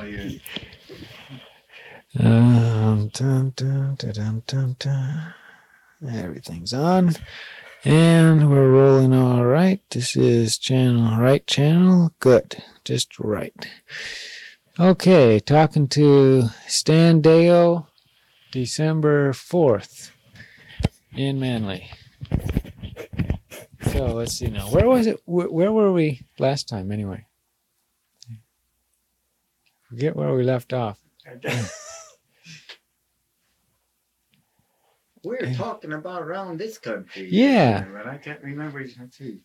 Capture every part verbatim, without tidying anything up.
you. Um, dun, dun, dun, dun, dun, dun. Everything's on. And we're rolling all right. This is channel, right channel. Good. Just right. Okay, talking to Stan Deo, December fourth in Manly. So let's see now. Where was it? Where, where were we last time anyway? Forget where we left off. We were talking about around this country. Yeah. But I can't remember. Let's see.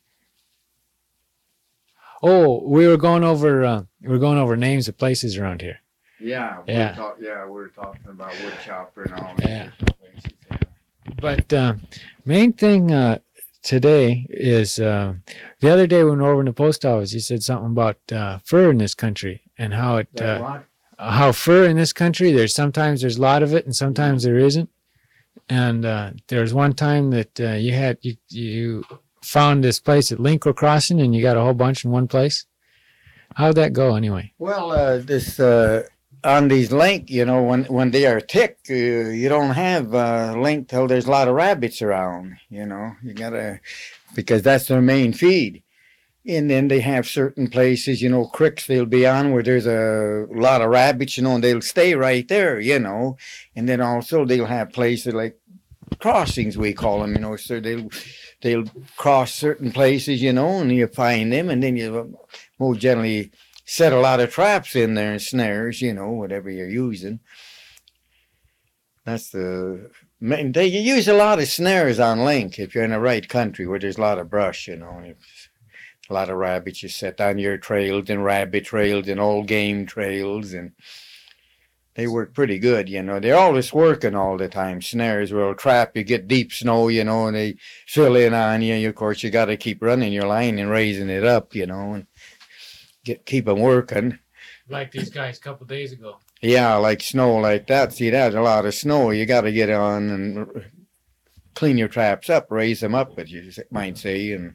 Oh, we were going over. Uh, we were going over names of places around here. Yeah. We Yeah. Were talk, yeah, we were talking about woodchopper and all these Yeah. different places. Yeah. But uh, main thing uh, today is uh, the other day when we were over in the post office, you said something about uh, fur in this country and how it That uh, what? how fur in this country. There's sometimes there's a lot of it and sometimes there isn't. And uh, there was one time that uh, you had you you found this place at Linkle Crossing and you got a whole bunch in one place. How'd that go anyway? Well, uh, this uh, on these link, you know, when when they are tick, uh, you don't have uh, link till there's a lot of rabbits around. You know, you gotta because that's their main feed. And then they have certain places, you know, creeks they'll be on where there's a lot of rabbits, you know, and they'll stay right there, you know. And then also they'll have places like crossings, we call them, you know, so they'll they'll cross certain places, you know, and you find them, and then you more generally set a lot of traps in there and snares, you know, whatever you're using. That's the main. They you use a lot of snares on link if you're in the right country where there's a lot of brush, you know. A lot of rabbits you set on your trails and rabbit trails and old game trails, and they work pretty good, you know. They're always working all the time. Snares will trap you, get deep snow, you know, and they fill in on you. Of course, you got to keep running your line and raising it up, you know, and get keep them working. Like these guys a couple days ago. Yeah, like snow like that. See, that's a lot of snow. You got to get on and clean your traps up, raise them up, as you might say, and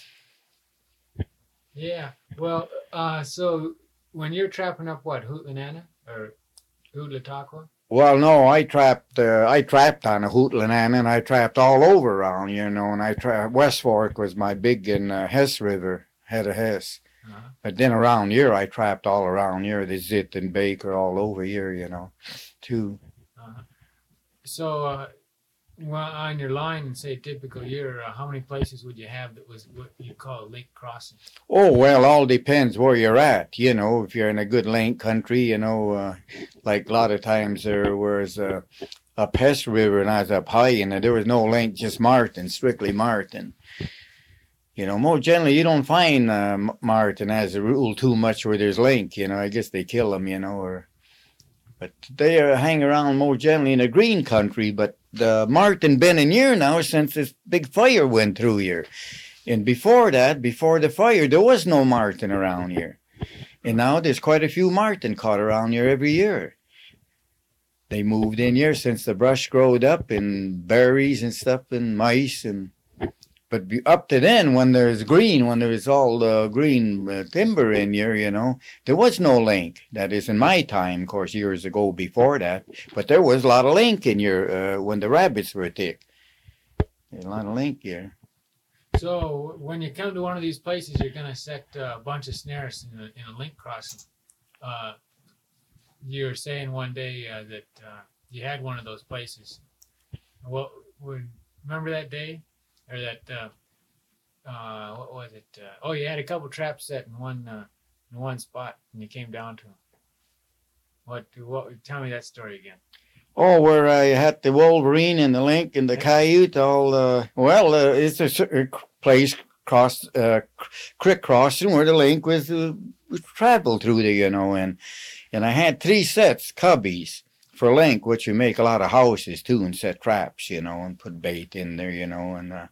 Yeah. Well, uh, so when you're trapping up what, Hootlanana or Hootlataqua? well, no, I trapped. Uh, I trapped on a Hootlanana, and I trapped all over around, you know. And I trapped. West Fork was my big in uh, Hess River, head of Hess. Uh-huh. But then around here, I trapped all around here. The Zit and Baker all over here, you know, too. Uh-huh. So, uh, well, on your line, say typical year, uh, how many places would you have that was what you call a lake crossing? Oh, well, all depends where you're at. You know, if you're in a good lake country, you know, uh, like a lot of times there was uh, up Hess River and I was up high, and there was no lake, just Martin, strictly Martin. You know, more generally, you don't find uh, Martin as a rule too much where there's link. You know, I guess they kill them, you know, or but they uh, hang around more generally in a green country. But the Martin been in here now since this big fire went through here. And before that, before the fire, there was no marten around here. And now there's quite a few marten caught around here every year. They moved in here since the brush growed up and berries and stuff and mice. and But up to then, when there's green, when there's all the green uh, timber in here, you know, there was no link. That is in my time, of course, years ago before that. But there was a lot of link in here uh, when the rabbits were thick. There's a lot of link here. So when you come to one of these places, you're going to set uh, a bunch of snares in a, in a link crossing. Uh, you were saying one day uh, that uh, you had one of those places. What would remember that day? Or that, uh, uh, what was it? Uh, oh, you had a couple traps set in one, uh, in one spot, and you came down to them. What? What? Tell me that story again. Oh, where I had the Wolverine and the Link and the Coyote. All uh, well, uh, it's a certain place cross, uh, creek crossing where the Link was, uh, was traveled through there, you know, and and I had three sets cubbies for link, which you make a lot of houses too and set traps, you know, and put bait in there, you know. And uh,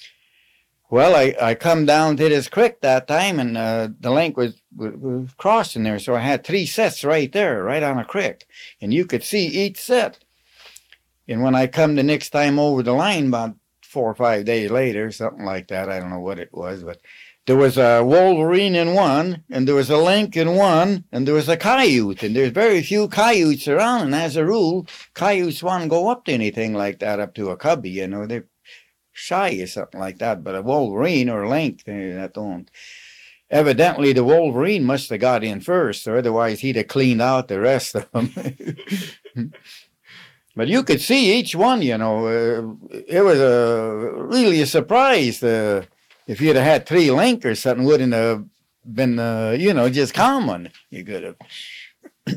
well, I, I come down to this creek that time, and uh, the link was, was, was crossing there, so I had three sets right there, right on a creek, and you could see each set. And when I come the next time over the line, about four or five days later, something like that, I don't know what it was, but there was a wolverine in one, and there was a link in one, and there was a coyote, and there's very few coyotes around, and as a rule, coyotes won't go up to anything like that, up to a cubby, you know, they're shy or something like that, but a wolverine or a link, they that don't. Evidently, the wolverine must have got in first, or otherwise he'd have cleaned out the rest of them. But you could see each one, you know, uh, it was a, really a surprise. Uh, if you'd have had three link or something, wouldn't have been, uh, you know, just common. You could have.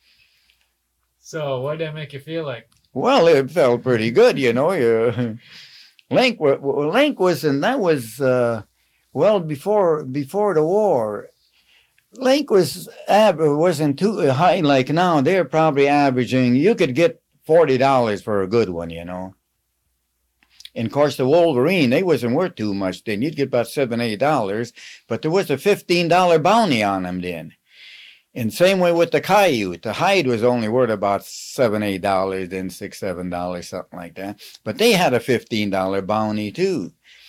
So what did that make you feel like? Well, it felt pretty good, you know. You, Link, Link was, and that was, uh, well, before before the war. Link was wasn't too high like now. They're probably averaging, you could get forty dollars for a good one, you know. And of course, the Wolverine, they wasn't worth too much then. You'd get about seven, eight dollars, but there was a fifteen dollar bounty on them then. And same way with the coyote. The hide was only worth about seven, eight dollars, then six, seven dollars, something like that. But they had a fifteen dollar bounty too.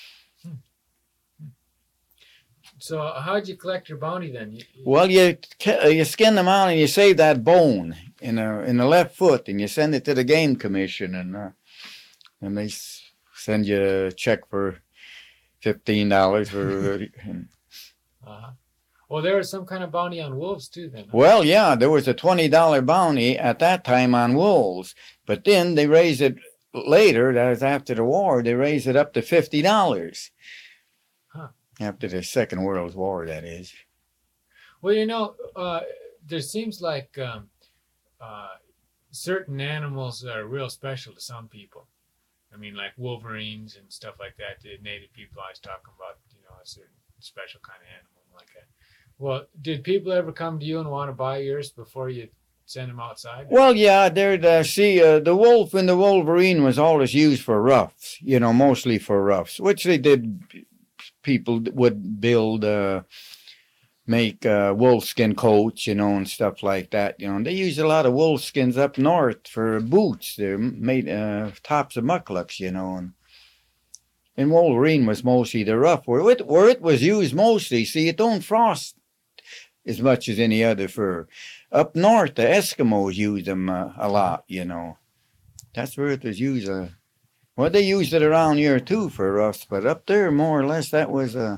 So how'd you collect your bounty then? You, you... Well, you you skin them out and you save that bone in a, in the left foot, and you send it to the game commission, and uh, and they send you a check for fifteen dollars for. uh-huh. Well, there was some kind of bounty on wolves too, then. Huh? Well, yeah, there was a twenty dollar bounty at that time on wolves, but then they raised it later. That was after the war. They raised it up to fifty dollars. Huh. After the Second World War, that is. Well, you know, uh, there seems like um, uh, certain animals are real special to some people. I mean, like wolverines and stuff like that. The native people I was talking about, you know, a certain special kind of animal like that. Well, did people ever come to you and want to buy yours before you send them outside? Well, yeah, there'd uh, see uh, the wolf and the wolverine was always used for roughs, you know, mostly for roughs, which they did. People would build, uh, make uh, wolfskin coats, you know, and stuff like that. You know, they use a lot of wolfskins up north for boots. They're made uh, tops of mucklucks, you know. And, and wolverine was mostly the rough, where it, where it was used mostly. See, it don't frost as much as any other fur. Up north, the Eskimos use them uh, a lot, you know. That's where it was used. Uh, well, they used it around here too for us, but up there, more or less, that was uh,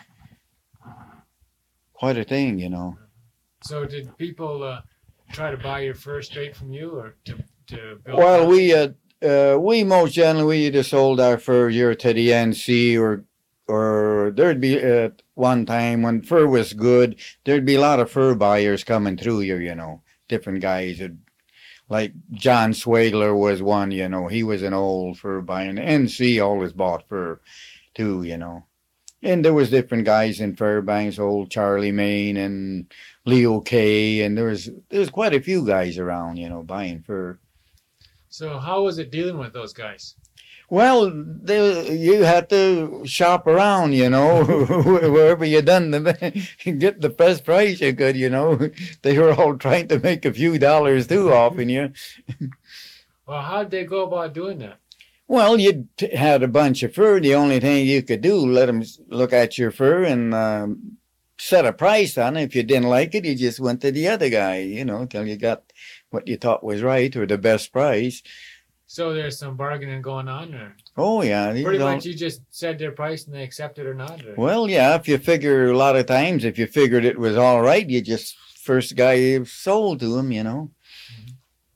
quite a thing, you know. So did people uh, try to buy your fur straight from you, or to, to build? Well, we uh, uh, we most generally we just sold our fur here to the N C, or or there'd be at uh, one time when fur was good, there'd be a lot of fur buyers coming through here, you know, different guys would. Like John Swagler was one, you know, he was an old fur buyer. And N C always bought fur too, you know. And there was different guys in Fairbanks, old Charlie Main and Leo Kay, and there was there was quite a few guys around, you know, buying fur. So how was it dealing with those guys? Well, they, you had to shop around, you know, wherever you done the, get the best price you could, you know. They were all trying to make a few dollars too often, you. Well, how'd they go about doing that? Well, you had a bunch of fur. The only thing you could do, let them look at your fur and um, set a price on it. If you didn't like it, you just went to the other guy, you know, till you got what you thought was right or the best price. So there's some bargaining going on, or? Oh, yeah. Pretty much you just said their price and they accepted or not? Or? Well, yeah, if you figure a lot of times, if you figured it was all right, you just first guy you sold to him, you know. Mm-hmm.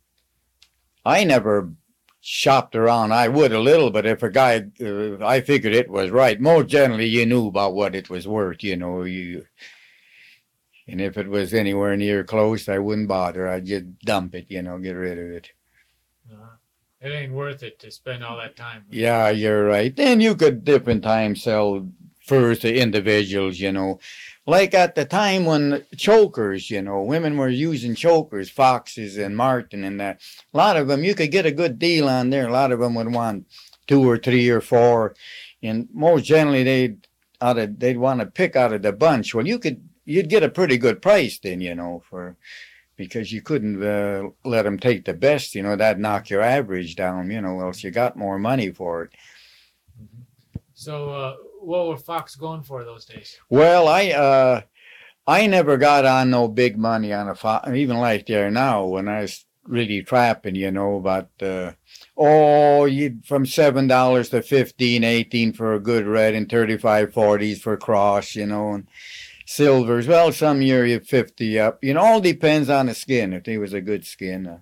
I never shopped around. I would a little, but if a guy, uh, I figured it was right. Most generally, you knew about what it was worth, you know. You, and if it was anywhere near close, I wouldn't bother. I'd just dump it, you know, get rid of it. Uh-huh. It ain't worth it to spend all that time. Yeah, you're right. Then you could different times sell furs to individuals, you know. Like at the time when chokers, you know, women were using chokers, Foxes and Martin and that. A lot of them, you could get a good deal on there. A lot of them would want two or three or four. And most generally, they'd, out of, they'd want to pick out of the bunch. Well, you could, you'd get a pretty good price then, you know, for... because you couldn't uh, let them take the best, you know, that'd knock your average down, you know, else you got more money for it. So uh, what were Fox going for those days? Well, I uh, I never got on no big money on a fox, even like there now when I was really trapping, you know, about uh, oh, you from seven dollars to fifteen, eighteen for a good red, and thirty-five, forties for cross, you know, and silvers. Well, some year you fifty up. You know, all depends on the skin. If they was a good skin. Uh,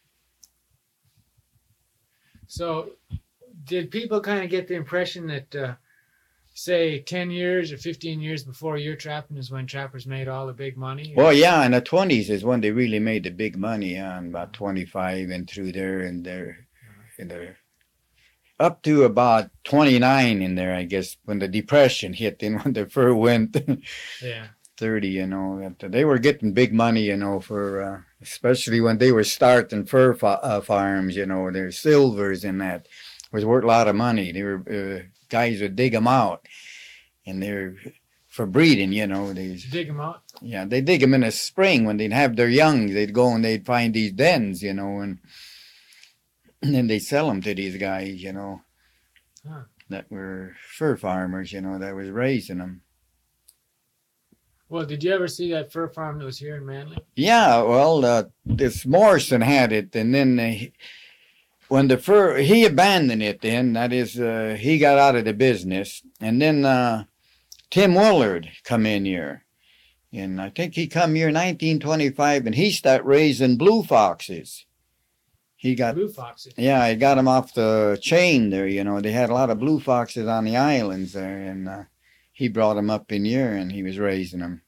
So, did people kind of get the impression that, uh, say, ten years or fifteen years before your trapping is when trappers made all the big money? well, yeah, in the twenties is when they really made the big money on about twenty-five and through there and there, in there. Up to about twenty-nine in there, I guess, when the depression hit and when the fur went Yeah. thirty, you know. They were getting big money, you know, for, uh, especially when they were starting fur fa- uh, farms, you know, their silvers and that was worth a lot of money. They were, uh, guys would dig them out and they're for breeding, you know. They, Did you dig them out? yeah, they dig them in the spring when they'd have their young. They'd go and they'd find these dens, you know, and And then they sell them to these guys, you know, Huh. that were fur farmers, you know, that was raising them. Well, did you ever see that fur farm that was here in Manly? Yeah, well, uh, this Morrison had it, and then they, when the fur, he abandoned it then, that is, uh, he got out of the business, and then uh, Tim Willard come in here, and I think he come here in nineteen twenty-five, and he started raising blue foxes. He got Blue foxes. Yeah, I got them off the chain there, you know. They had a lot of blue foxes on the islands there, and uh, he brought them up in here, and he was raising them.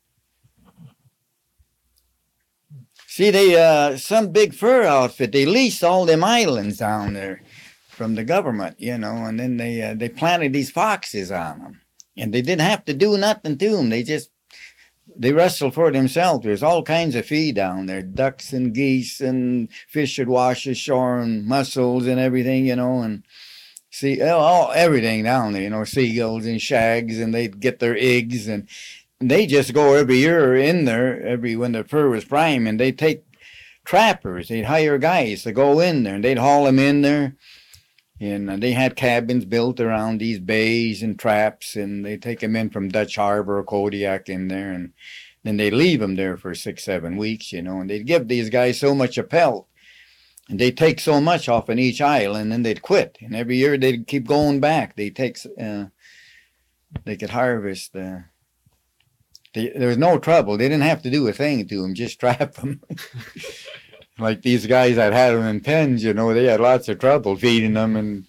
See, they uh, some big fur outfit, they leased all them islands down there from the government, you know, and then they uh, they planted these foxes on them. And they didn't have to do nothing to them. They just, they wrestle for themselves. There's all kinds of feed down there, ducks and geese and fish that wash ashore and mussels and everything, you know, and see all everything down there, you know, seagulls and shags, and they'd get their eggs, and they just go every year in there, every when the fur was prime, and they'd take trappers. They'd hire guys to go in there, and they'd haul them in there. And uh, they had cabins built around these bays and traps, and they take them in from Dutch Harbor or Kodiak in there, and then they leave them there for six, seven weeks, you know, and they'd give these guys so much a pelt, and they'd take so much off in each island, and they'd quit. And every year they'd keep going back. They take, uh, they could harvest. Uh, they, there was no trouble. They didn't have to do a thing to them, just trap them. Like these guys that had them in pens, you know, they had lots of trouble feeding them. And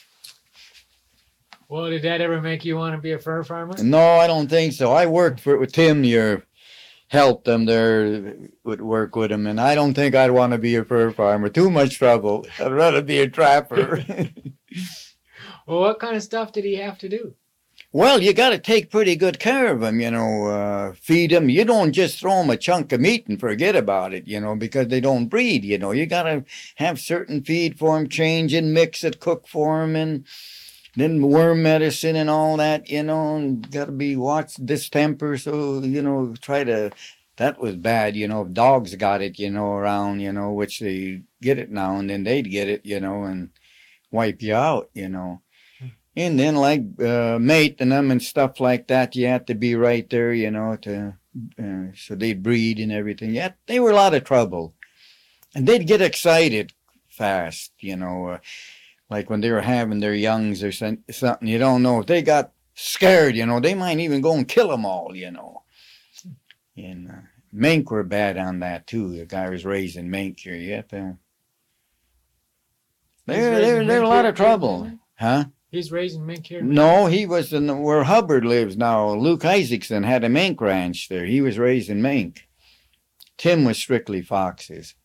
Well, did that ever make you want to be a fur farmer? no, I don't think so. I worked for with Tim here, helped them there, would work with him, and I don't think I'd want to be a fur farmer. Too much trouble. I'd rather be a trapper. Well, what kind of stuff did he have to do? Well, you got to take pretty good care of them, you know, uh, feed them. You don't just throw them a chunk of meat and forget about it, you know, because they don't breed, you know. You got to have certain feed for them, change and mix it, cook for them, and then worm medicine and all that, you know, and got to be watched distemper. So, you know, try to, that was bad, you know, if dogs got it, you know, around, you know, which they get it now and then they'd get it, you know, and wipe you out, you know. And then like uh, mating them and stuff like that, you had to be right there, you know, to uh, so they'd breed and everything. Yeah, they were a lot of trouble. And they'd get excited fast, you know, uh, like when they were having their youngs or some- something. You don't know if they got scared, you know, they might even go and kill them all, you know. And uh, mink were bad on that too. The guy was raising mink here. You have to. They're, raising they're, they're a mink lot here of too, trouble. isn't Huh? He's raising mink here? No, he was in where Hubbard lives now. Luke Isaacson had a mink ranch there. He was raising mink. Tim was strictly foxes.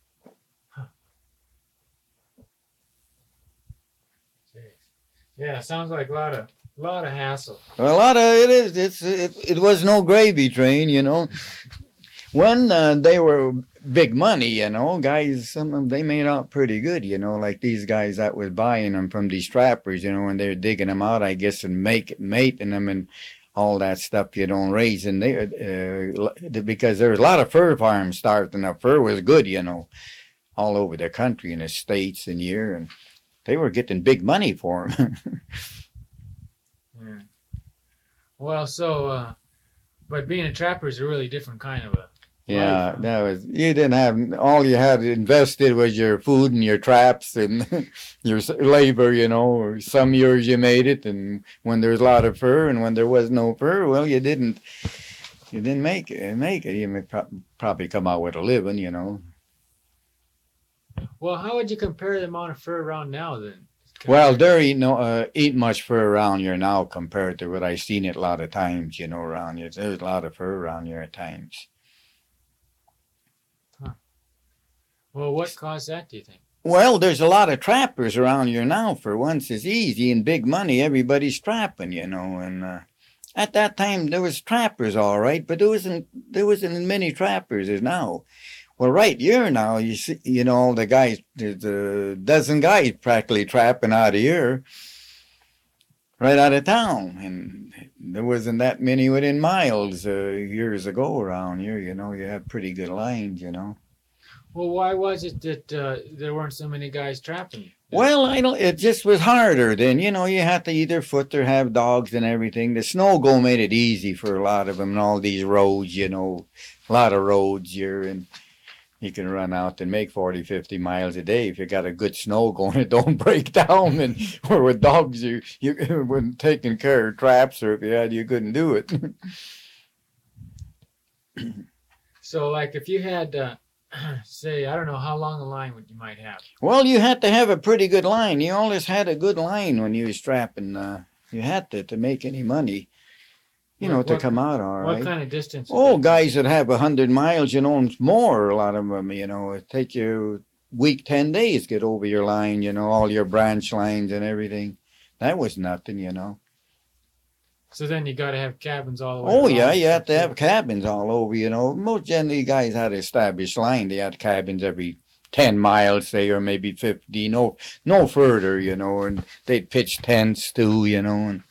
Yeah, sounds like a lot of a lot of hassle. A lot of it is. It's it. It was no gravy train, you know. When uh, they were big money, you know, guys, some of them, they made out pretty good, you know, like these guys that was buying them from these trappers, you know, when they're digging them out, I guess, and make mating them and all that stuff you don't raise. And they, uh, because there's a lot of fur farms starting up. Fur was good, you know, all over the country in the States and here, and they were getting big money for them. Yeah. Well, so, uh, but being a trapper is a really different kind of a Yeah, life. Huh? that was you didn't have all you had invested was your food and your traps and your s- labor, you know. Or some years you made it, and when there's a lot of fur, and when there was no fur, well, you didn't you didn't make it. Make it. You may prob- probably come out with a living, you know. Well, how would you compare the amount of fur around now then? Well, Compared to, there ain't no uh, ain't much fur around here now compared to what I seen it a lot of times, you know, around here. There's a lot of fur around here at times. huh. Well, what caused that, do you think? Well, there's a lot of trappers around here now. For once, it's easy and big money. Everybody's trapping, you know. And uh, at that time, there was trappers, all right, but there wasn't there wasn't as many trappers as now. Well, right here now, you see, you know, the guys, there's a dozen guys practically trapping out of here, right out of town, and there wasn't that many within miles uh, years ago around here. You know, you had pretty good lines, you know. Well, why was it that uh, there weren't so many guys trapping? Then? Well, I don't. It just was harder then. You know, you had to either foot or have dogs and everything. The snow go made it easy for a lot of them, and all these roads. You know, a lot of roads here, and you can run out and make forty, fifty miles a day if you got a good snow going. It don't break down. And or with dogs, you you when taking care of traps, or if you had, you couldn't do it. So, like, if you had, uh, say, I don't know how long a line would you might have. Well, you had to have a pretty good line. You always had a good line when you was strapping. Uh, you had to to make any money. You know, What to what, come out all what right. kind of distance? Would Oh, that be? guys that have a hundred miles, you know, and more. A lot of them, you know, it take you week, ten days get over your line. You know, all your branch lines and everything. That was nothing, you know. So then you got to have cabins all the way Oh around yeah, and you had stuff to too. have cabins all over. You know, most generally guys had established line. They had cabins every ten miles, say, or maybe fifty. No, no further, you know. And they'd pitch tents too, you know. And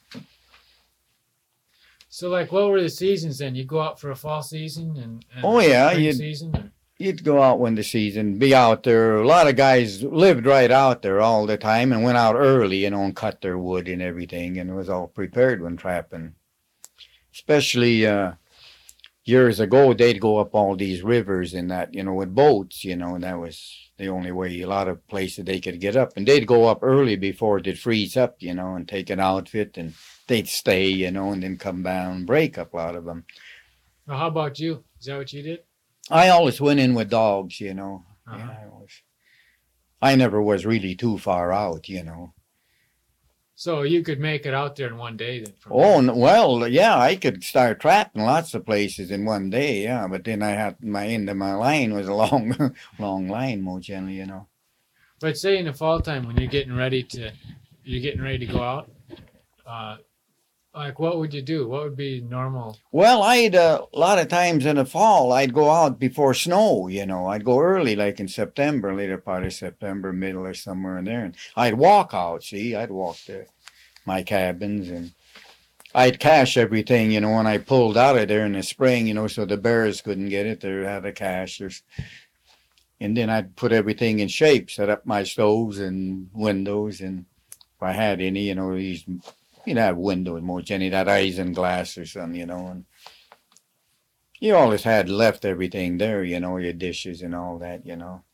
So, like, what were the seasons then? You go out for a fall season and, and oh a yeah, spring you season? Or? you'd go out when the season, be out there. A lot of guys lived right out there all the time and went out early, you know, and cut their wood and everything, and was all prepared when trapping. Especially uh, years ago, they'd go up all these rivers and that, you know, with boats, you know, and that was the only way. A lot of places they could get up, and they'd go up early before it'd freeze up, you know, and take an outfit, and they'd stay, you know, and then come down, break up a lot of them. Well, how about you? Is that what you did? I always went in with dogs, you know. Yeah, Uh-huh. I always. I never was really too far out, you know. So you could make it out there in one day then from Oh, there. n- well, yeah, I could start trapping lots of places in one day, yeah, but then I had my end of my line was a long, long line, more generally, you know. But say in the fall time when you're getting ready to you're getting ready to go out, uh, like what would you do? What would be normal? Well, I'd uh, a lot of times in the fall, I'd go out before snow, you know. I'd go early, like in September, later part of September, middle or somewhere in there, and I'd walk out. See, I'd walk to my cabins and I'd cache everything, you know, when I pulled out of there in the spring, you know, so the bears couldn't get it. They had a cache. There's, and then I'd put everything in shape, set up my stoves and windows, and if I had any, you know, these, you'd have windows more, Jenny, that isinglass or something, you know, and you always had left everything there, you know, your dishes and all that, you know.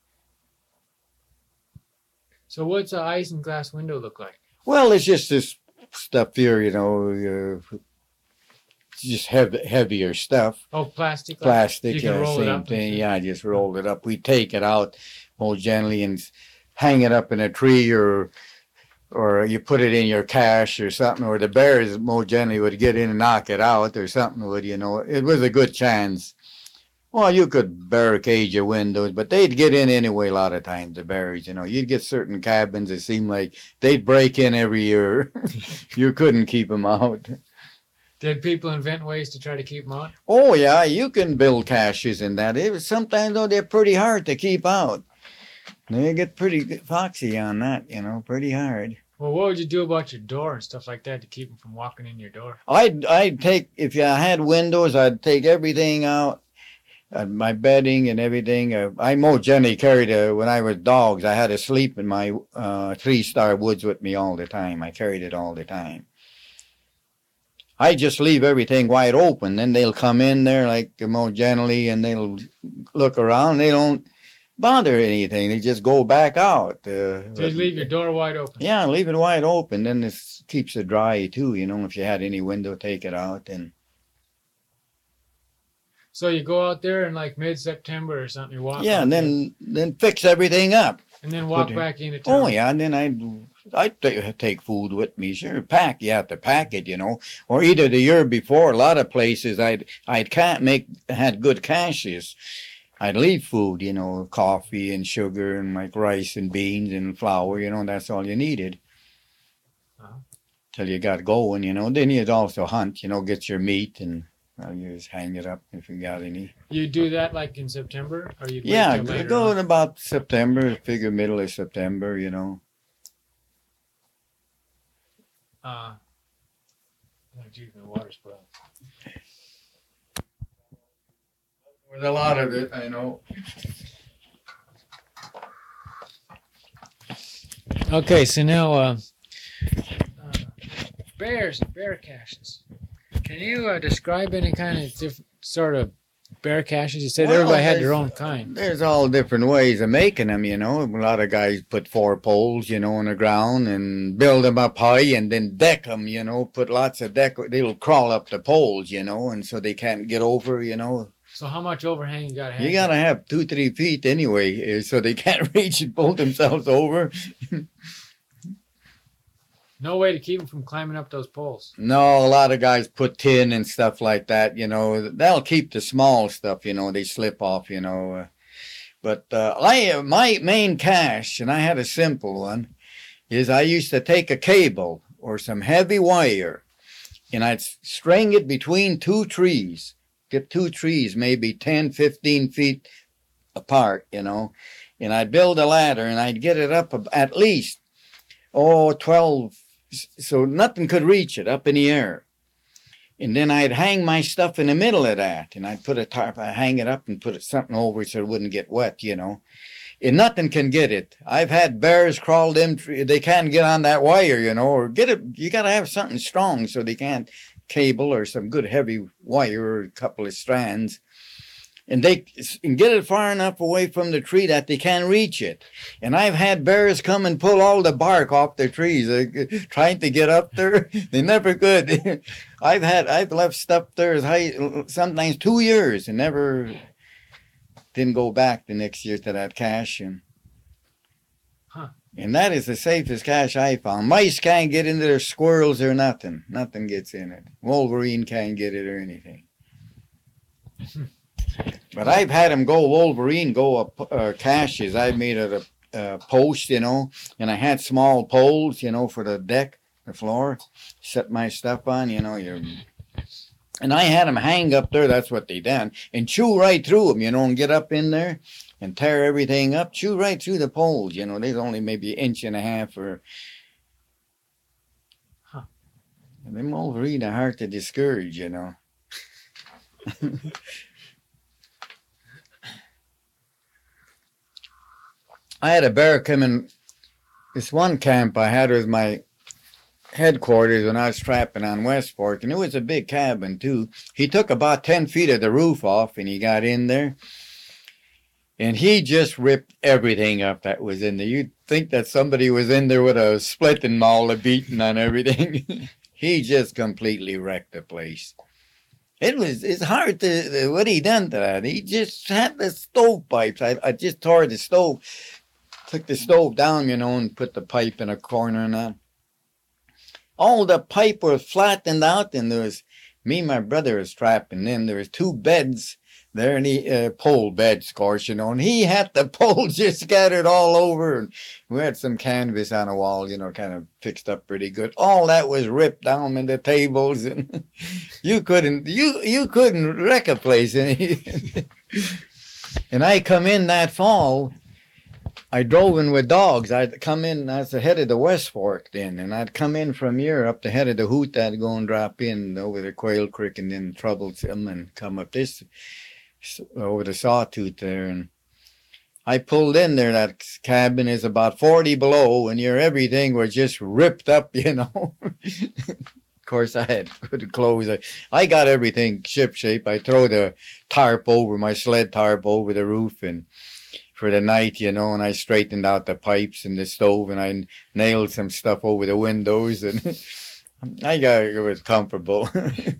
So what's an isinglass window look like? Well, it's just this stuff here, you know, uh, just heavy, heavier stuff. Oh, plastic. Like Plastic, you can yeah, roll it same up and thing. shit. Yeah, I just rolled it up. We take it out more gently and hang it up in a tree, or or you put it in your cache or something, or the bears more gently would get in and knock it out or something would, you know. It was a good chance. Well, you could barricade your windows, but they'd get in anyway a lot of times, the bears, you know. You'd get certain cabins that seemed like they'd break in every year. You couldn't keep them out. Did people invent ways to try to keep them out? Oh yeah, you can build caches in that. It was sometimes though they're pretty hard to keep out. They get pretty foxy on that, you know, pretty hard. Well, what would you do about your door and stuff like that to keep them from walking in your door? I'd I'd take if I had windows, I'd take everything out, uh, my bedding and everything. Uh, I more generally carried a, when I was dogs. I had to sleep in my uh, three star woods with me all the time. I carried it all the time. I just leave everything wide open. Then they'll come in there like more gently and they'll look around. They don't bother anything. They just go back out. Uh, So you leave your door wide open. yeah, leave it wide open. Then this keeps it dry too. You know, if you had any window, take it out. And So you go out there in like mid-September or something. You walk. yeah, out and there then then fix everything up. and then walk put it- back into town. Oh yeah, and then I'd I'd ta- take food with me. Sure, pack. You have to pack it, you know. Or either the year before, a lot of places I'd I'd can't make had good caches. I'd leave food, you know, coffee and sugar and like rice and beans and flour, you know. That's all you needed. Uh-huh. Till you got going, you know. Then you'd also hunt, you know, get your meat and well, you just hang it up if you got any. You do that like in September, or you Yeah, till later go on? in about September, figure middle of September, you know. Uh, oh, geez, my water's broke. With a lot of it, I know. Okay, so now uh, uh, bears and bear caches. Can you uh, describe any kind of diff- sort of bear caches? You said Well, everybody had their there's- own kind. There's all different ways of making them, you know. A lot of guys put four poles, you know, on the ground and build them up high and then deck them, you know, put lots of deck. They'll crawl up the poles, you know, and so they can't get over, you know. So how much overhang you got to have? You got to have two, three feet anyway, eh, so they can't reach and pull themselves over. No way to keep them from climbing up those poles. No, a lot of guys put tin and stuff like that, you know. That'll keep the small stuff, you know. They slip off, you know. Uh, but uh, I, my main cache, and I had a simple one, is I used to take a cable or some heavy wire, and I'd string it between two trees. Get two trees, maybe ten, fifteen feet apart, you know. And I'd build a ladder, and I'd get it up at least, oh, twelve, so nothing could reach it up in the air. And then I'd hang my stuff in the middle of that, and I'd put a tarp, I'd hang it up and put it something over it so it wouldn't get wet, you know. And nothing can get it. I've had bears crawl them, tre- they can't get on that wire, you know, or get it. You got to have something strong so they can't cable or some good heavy wire or a couple of strands. And they and get it far enough away from the tree that they can't reach it. And I've had bears come and pull all the bark off the trees, uh, trying to get up there. They never could. I've had I've left stuff there as high sometimes two years and never didn't go back the next year to that cache. And Huh. and that is the safest cache I found. Mice can't get into there, squirrels or nothing. Nothing gets in it. Wolverine can't get it or anything. But I've had them go, Wolverine go up uh, caches. I made it a, a post, you know, and I had small poles, you know, for the deck, the floor, set my stuff on, you know, you're, and I had them hang up there. That's what they done, and chew right through them, you know, and get up in there and tear everything up, chew right through the poles, you know. There's only maybe an inch and a half or. Huh. And them Wolverine are hard to discourage, you know. I had a bear come in this one camp I had was my headquarters when I was trapping on West Fork, and it was a big cabin too. He took about ten feet of the roof off and he got in there, and he just ripped everything up that was in there. You'd think that somebody was in there with a splitting maul beating on everything. He just completely wrecked the place. It was, it's hard to, what he done to that. He just had the stovepipes. I, I just tore the stove. Took the stove down, you know, and put the pipe in a corner and that. All the pipe was flattened out, and there was, me and my brother was trapping them. There was two beds there, and he, uh, pole beds, of course, you know, and he had the poles just scattered all over. And we had some canvas on a wall, you know, kind of fixed up pretty good. All that was ripped down in the tables, and you couldn't, you, you couldn't wreck a place. And I come in that fall. I drove in with dogs. I'd come in, I was the head of the West Fork then, and I'd come in from here up the head of the Hoot. I'd go and drop in over the Quail Creek and then Troublesome and come up this, over the Sawtooth there. And I pulled in there. That cabin is about forty below, and your everything was just ripped up, you know. course, I had good clothes. I, I got everything ship shape. I throw the tarp over my sled tarp over the roof and for the night, you know, and I straightened out the pipes and the stove and I nailed some stuff over the windows and I got it was comfortable.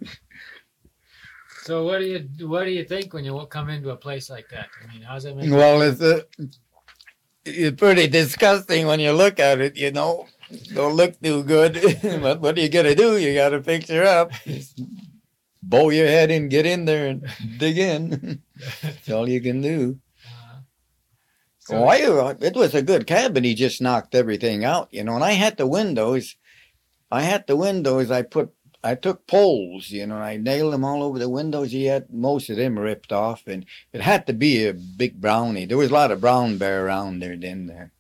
So what do you what do you think when you come into a place like that? I mean, how's that make you Well, feel? it's uh, it's pretty disgusting when you look at it, you know. Don't look too good. But what are you gonna do? You gotta fix her up. Bow your head and get in there and dig in. That's all you can do. Uh, Oh, so I, it was a good cabin. He just knocked everything out, you know. And I had the windows. I had the windows. I put, I took poles, you know. And I nailed them all over the windows. He had most of them ripped off, and it had to be a big brownie. There was a lot of brown bear around there then. There.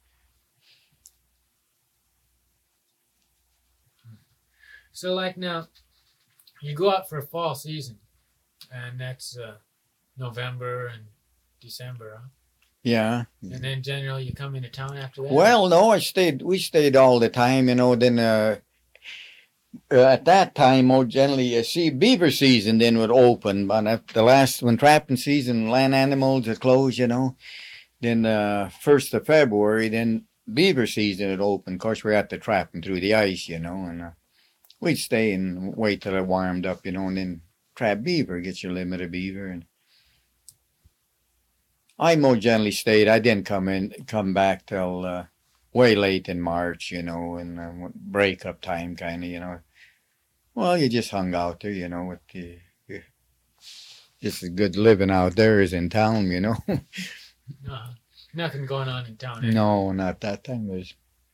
so like now, you go out for a fall season, and that's uh, November and December, huh? Yeah. And then generally you come into town after that. Well, no, I stayed. We stayed all the time, you know. Then uh, uh, at that time, oh, generally, uh, see, beaver season then would open. But at the last when trapping season, land animals are closed, you know. Then uh, first of February, then beaver season would open. Of course, we're at the trapping through the ice, you know, and uh, we'd stay and wait till it warmed up, you know, and then trap beaver, get your limit of beaver. And I more generally stayed. I didn't come in, come back till uh, way late in March, you know, and uh, breakup time, kind of, you know. Well, you just hung out there, you know, with the just as good living out there as in town, you know. Uh, nothing going on in town. Anyway. No, not that time. It was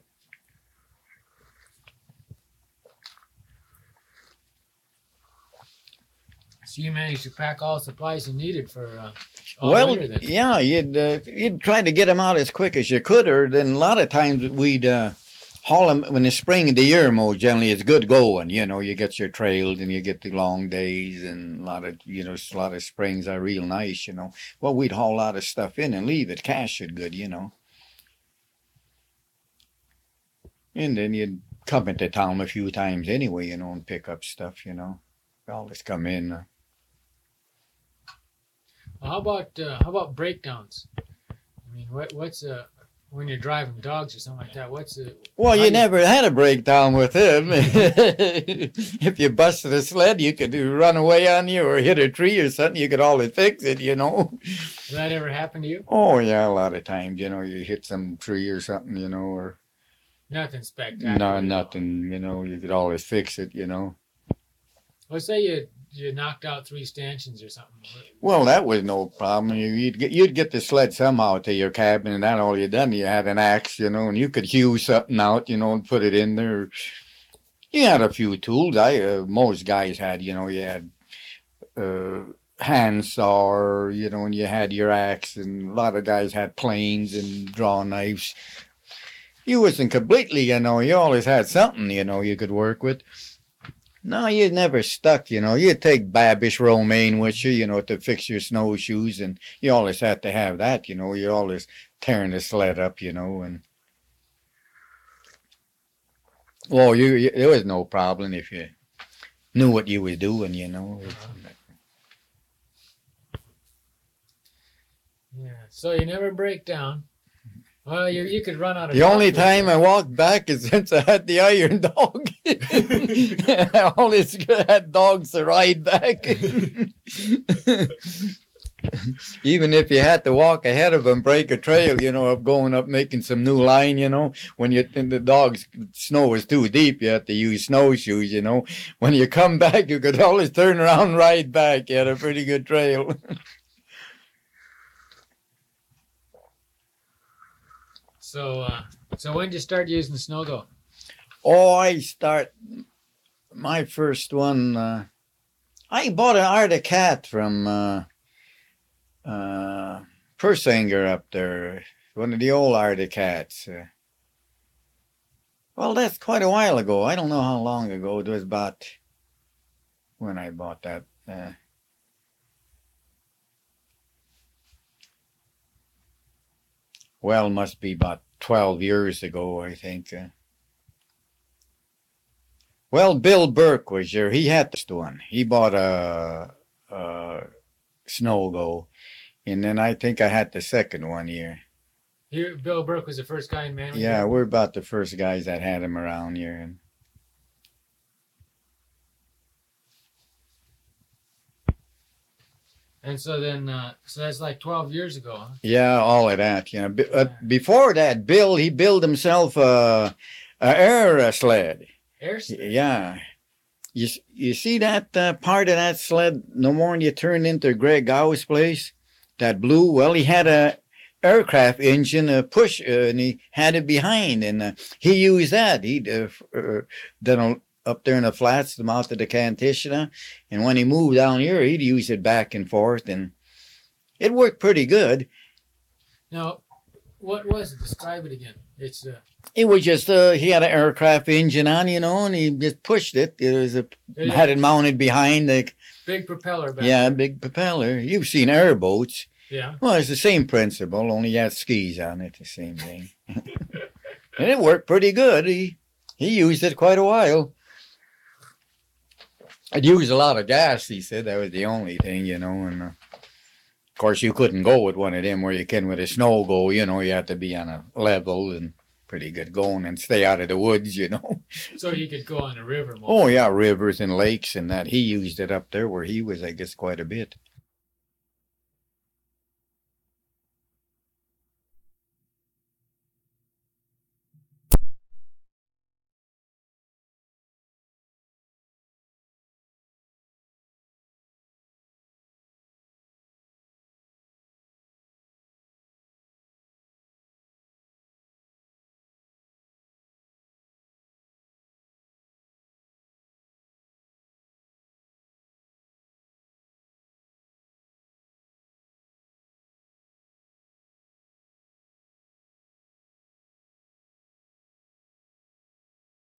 So you managed to pack all the supplies you needed for uh, all well, winter then. yeah. You'd uh, you'd try to get them out as quick as you could, or then a lot of times we'd uh, haul them when the spring of the year. More generally, it's good going. You know, you get your trails and you get the long days, and a lot of you know, a lot of springs are real nice. You know, well, we'd haul a lot of stuff in and leave it. Cash it good, you know, and then you'd come into town a few times anyway, you know, and pick up stuff. You know, always come in. Uh, Well, how about uh, how about breakdowns? I mean, what what's uh when you're driving dogs or something like that? What's uh, Well, how you do never had a breakdown with him. If you busted a sled, you could run away on you or hit a tree or something. You could always fix it, you know. Does that ever happen to you? Oh, yeah, a lot of times, you know, you hit some tree or something, you know, or Nothing spectacular. no, at all. nothing, you know, you could always fix it, you know. Let's say you you knocked out three stanchions or something. Well, that was no problem. You- You'd get you'd get the sled somehow to your cabin, and that all you done. You had an axe, you know, and you could hew something out, you know, and put it in there. You had a few tools. I uh, most guys had, you know, you had uh, handsaw, or, you know, and you had your axe, and a lot of guys had planes and draw knives. You wasn't completely, you know, you always had something, you know, you could work with. No, you never stuck, you know. You'd take Babish romaine with you, you know, to fix your snowshoes, and you always had to have that, you know. You're always tearing the sled up, you know, and well, you, you there was no problem if you knew what you was doing, you know. Yeah. So you never break down. Well, you you could run out of. The only dogs time I walked back is since I had the iron dog. I always had dogs to ride back. Even if you had to walk ahead of them, break a trail, you know, of going up, making some new line, you know, when you think the dog's snow is too deep, you have to use snowshoes, you know. When you come back, you could always turn around and ride back. You had a pretty good trail. So uh, so when did you start using Snowgo? Oh, I start my first one. Uh, I bought an Arctic cat from uh, uh, Persinger up there, one of the old Arctic cats. Uh, well, that's quite a while ago. I don't know how long ago. It was about when I bought that. Uh, well, must be about twelve years ago, I think. Uh, Well, Bill Burke was here. He had this one. He bought a, a Snow Go, and then I think I had the second one here. Here, Bill Burke was the first guy in Manly. Yeah, we're about the first guys that had him around here. And And so then, uh, so that's like twelve years ago, huh? yeah, all of that. You know, Be- uh, before that, Bill he built himself a, a air sled. Air sled. Yeah, you s- you see that uh, part of that sled? No more when you turn into Greg Gow's place, that blue. Well, he had a aircraft engine, a push, uh, and he had it behind, and uh, he used that. He uh, f- uh, done a up there in the flats, the mouth of the Kantishna. And when he moved down here, he'd use it back and forth, and it worked pretty good. Now, what was it? Describe it again. It's uh, It was just, uh, he had an aircraft engine on, you know, and he just pushed it. It was a, it had it mounted behind the, big propeller back yeah, there. big propeller. You've seen airboats. Yeah. Well, it's the same principle, only you had skis on it, the same thing. And it worked pretty good. He, he used it quite a while. It used a lot of gas, he said. That was the only thing, you know. And uh, of course, you couldn't go with one of them where you can with a Snow Go, you know. You had to be on a level and pretty good going and stay out of the woods, you know. So you could go on the river more. Oh, yeah, rivers and lakes and that. He used it up there where he was, I guess, quite a bit.